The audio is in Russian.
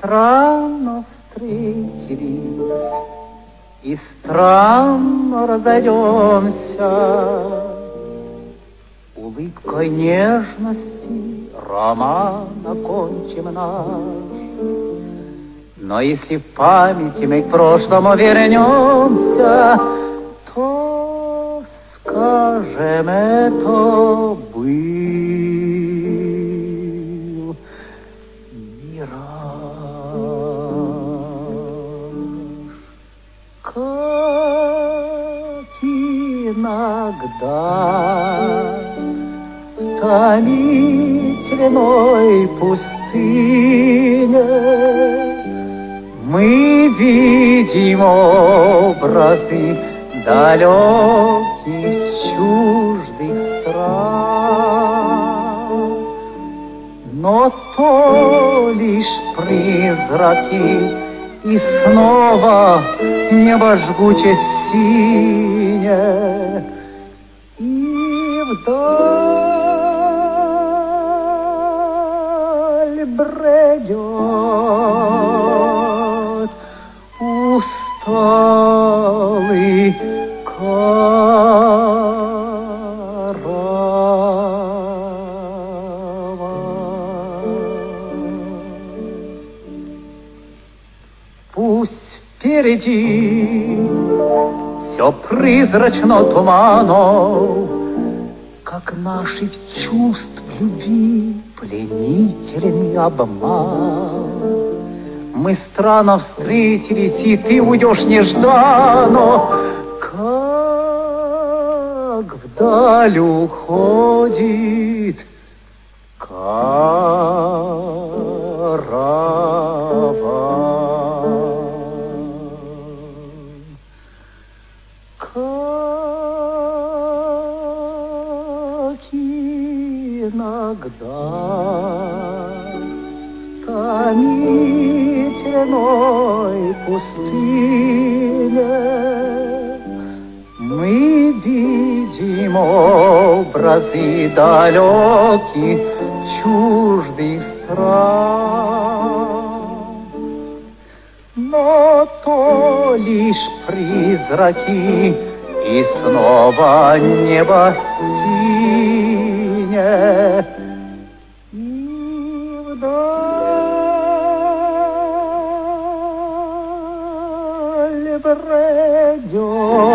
странно встретились, и странно разойдемся. Улыбкой нежности роман окончим наш. Но если в памяти мы к прошлому вернемся, то скажем, это был мираж. Как иногда в томительной пустыне мы видим образы далеких чуждых стран, но то лишь призраки, и снова небо жгуче синее, и вдаль бредет усталый караван. Пусть впереди все призрачно туманом, как наших чувств любви пленительный обман. Мы странно встретились, и ты уйдешь нежданно, как вдаль уходит караван. Как иногда в томительной пустыне мы видим образы далеких чуждых стран, но то лишь призраки, и снова небо синее, и вдаль бредет